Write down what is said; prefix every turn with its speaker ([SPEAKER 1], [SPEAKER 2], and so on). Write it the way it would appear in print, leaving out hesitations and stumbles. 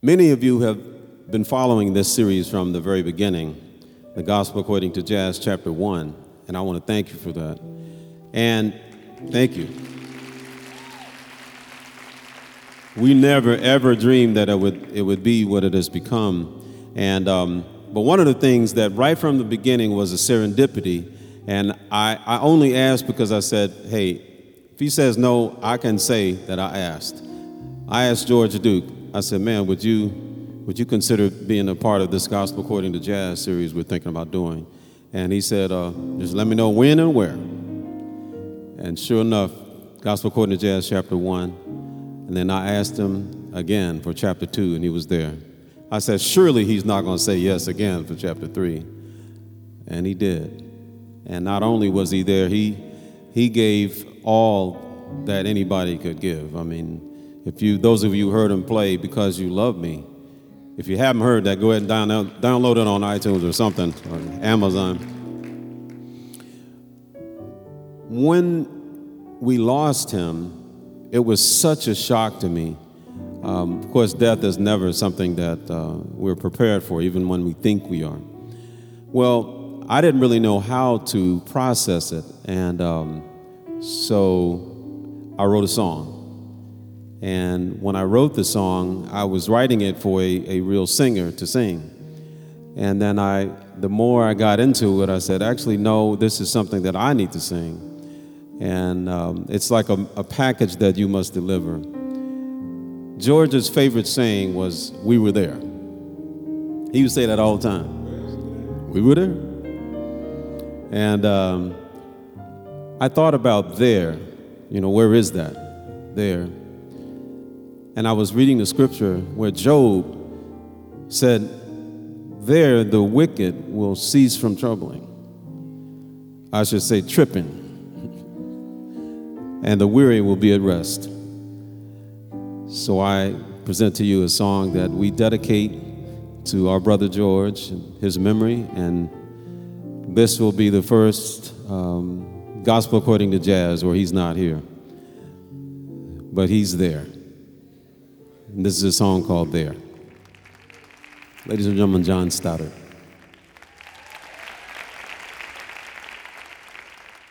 [SPEAKER 1] Many of you have been following this series from the very beginning, the Gospel According to Jazz, Chapter 1, and I want to thank you for that. And thank you. We never, ever dreamed that it would be what it has become. And but one of the things that right from the beginning was a serendipity, and I only asked because I said, hey, if he says no, I can say that I asked. I asked George Duke, I said, man, would you consider being a part of this Gospel According to Jazz series we're thinking about doing? And he said, just let me know when and where. And sure enough, Gospel According to Jazz, Chapter 1. And then I asked him again for Chapter 2, and he was there. I said, surely he's not going to say yes again for Chapter 3. And he did. And not only was he there, he gave all that anybody could give. I mean, those of you who heard him play Because You Love Me, if you haven't heard that, go ahead and download it on iTunes or something, or Amazon. When we lost him, it was such a shock to me. Of course, death is never something that we're prepared for, even when we think we are. Well, I didn't really know how to process it, and so I wrote a song. And when I wrote the song, I was writing it for a real singer to sing. And then the more I got into it, I said, actually, no, this is something that I need to sing. And it's like a package that you must deliver. George's favorite saying was, we were there. He would say that all the time. We were there. And I thought about there, where is that? There. And I was reading the scripture where Job said, there the wicked will cease from troubling. I should say tripping. And the weary will be at rest. So I present to you a song that we dedicate to our brother George and his memory. And this will be the first Gospel According to Jazz where he's not here. But he's there. And this is a song called There. Ladies and gentlemen, John Stoddard.